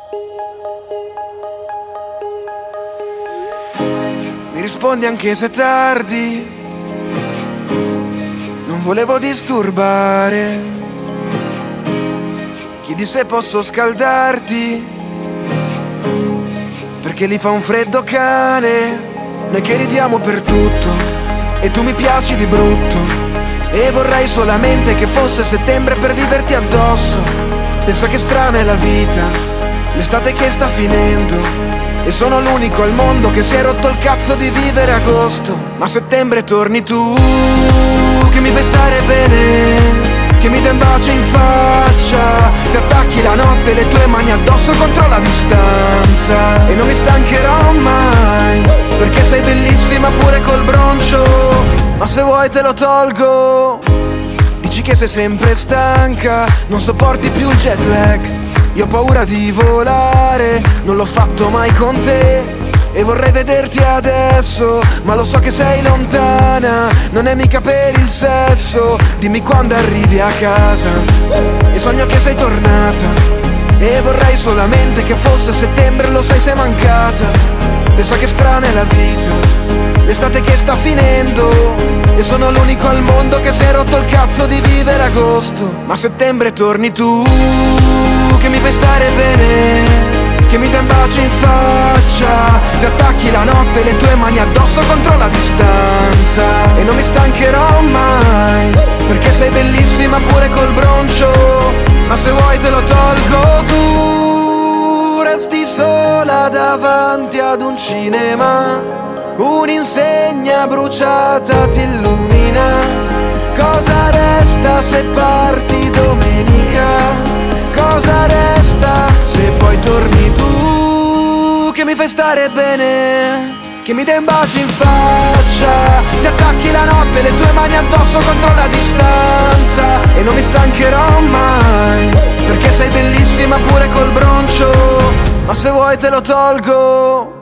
Mi rispondi anche se è tardi, non volevo disturbare. Chiedi se posso scaldarti, perché lì fa un freddo cane. Noi che ridiamo per tutto e tu mi piaci di brutto, e vorrei solamente che fosse settembre per viverti addosso. Pensa che strana è la vita, l'estate che sta finendo, e sono l'unico al mondo che si è rotto il cazzo di vivere agosto. Ma a settembre torni tu, che mi fai stare bene, che mi dai un bacio in faccia, ti attacchi la notte, le tue mani addosso contro la distanza. E non mi stancherò mai, perché sei bellissima pure col broncio. Ma se vuoi te lo tolgo. Dici che sei sempre stanca, non sopporti più il jet lag. Io ho paura di volare, non l'ho fatto mai con te, e vorrei vederti adesso, ma lo so che sei lontana. Non è mica per il sesso, dimmi quando arrivi a casa, e sogno che sei tornata, e vorrei solamente che fosse settembre, lo sai sei mancata. Pensa che strana è la vita, l'estate che sta finendo, e sono l'unico al mondo che si è rotto il cazzo di vivere agosto. Ma a settembre torni tu, che mi fai stare bene, che mi dai un bacio in faccia, ti attacchi la notte, le tue mani addosso contro la distanza. E non mi stancherò mai, perché sei bellissima pure col broncio. Ma se vuoi te lo tolgo. Tu resti sola davanti ad un cinema, un'insegna bruciata ti illumina. Cosa resta se parti domenica? Cosa resta se poi torni tu, che mi fai stare bene, che mi dai un bacio in faccia, ti attacchi la notte, le tue mani addosso contro la distanza. E non mi stancherò mai, perché sei bellissima pure col broncio. Ma se vuoi te lo tolgo.